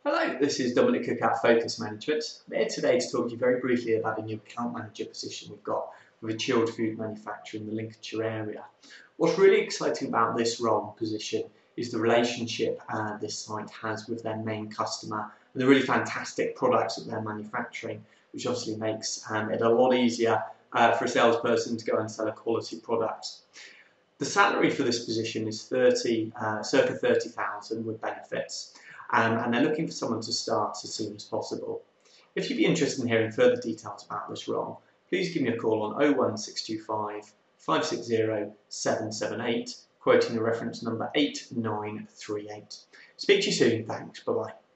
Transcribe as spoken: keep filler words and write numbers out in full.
Hello, this is Dominic Cook at Focus Management. I'm here today to talk to you very briefly about a new account manager position we've got with a chilled food manufacturer in the Lincolnshire area. What's really exciting about this role and position is the relationship uh, this site has with their main customer and the really fantastic products that they're manufacturing, which obviously makes um, it a lot easier uh, for a salesperson to go and sell a quality product. The salary for this position is thirty, uh, circa thirty thousand with benefits. Um, and they're looking for someone to start as soon as possible. If you'd be interested in hearing further details about this role, please give me a call on oh one six two five, five six zero, seven seven eight, quoting the reference number eight nine three eight. Speak to you soon, thanks, bye bye.